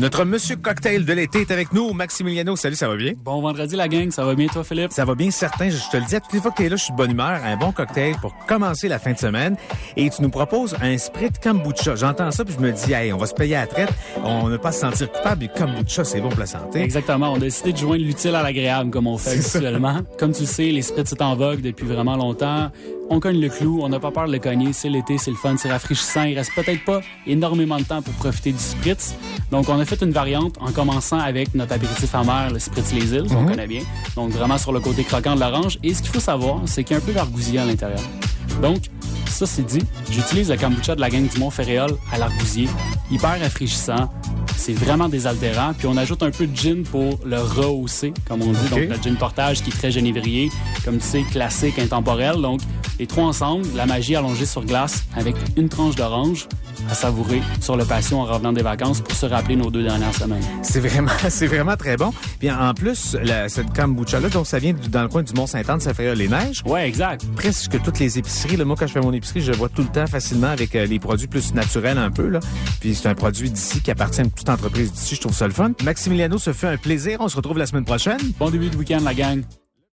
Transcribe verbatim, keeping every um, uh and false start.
Notre monsieur cocktail de l'été est avec nous, Maximiliano. Salut, ça va bien? Bon vendredi la gang, ça va bien toi Philippe? Ça va bien, certain. Je te le dis, à toutes les fois que tu es là, je suis de bonne humeur. Un bon cocktail pour commencer la fin de semaine. Et tu nous proposes un Spritz kombucha. J'entends ça puis je me dis, hey, on va se payer à la traite. On ne pas se sentir coupable. Et kombucha, c'est bon pour la santé. Exactement. On a décidé de joindre l'utile à l'agréable comme on fait habituellement. Comme tu le sais, les Spritz sont en vogue depuis vraiment longtemps. On cogne le clou, on n'a pas peur de le cogner. C'est l'été, c'est le fun, c'est rafraîchissant. Il reste peut-être pas énormément de temps pour profiter du Spritz. Donc, on a fait une variante en commençant avec notre apéritif amer, le Spritz Les Îles, qu'on mm-hmm. connaît bien. Donc, vraiment sur le côté croquant de l'orange. Et ce qu'il faut savoir, c'est qu'il y a un peu d'argousier à l'intérieur. Donc, ça, c'est dit. J'utilise le kombucha de la gang du Mont-Ferréol à l'argousier. Hyper rafraîchissant. C'est vraiment désaltérant. Puis on ajoute un peu de gin pour le rehausser, comme on dit. Okay. Donc, le gin portage qui est très génévrier, comme tu sais, classique, intemporel. Donc, les trois ensemble, la magie allongée sur glace avec une tranche d'orange à savourer sur le patio en revenant des vacances pour se rappeler nos deux dernières semaines. C'est vraiment, c'est vraiment très bon. Puis en plus, la, cette kombucha-là, donc ça vient du, dans le coin du Mont-Sainte-Anne, ça fait les neiges. Ouais, exact. Presque toutes les épiceries. Là, moi, quand je fais mon épicerie, je vois tout le temps facilement avec euh, les produits plus naturels un peu. Là. Puis c'est un produit d'ici qui appartient à une petite entreprise d'ici. Je trouve ça le fun. Maximiliano, ça fait un plaisir. On se retrouve la semaine prochaine. Bon début de week-end, la gang.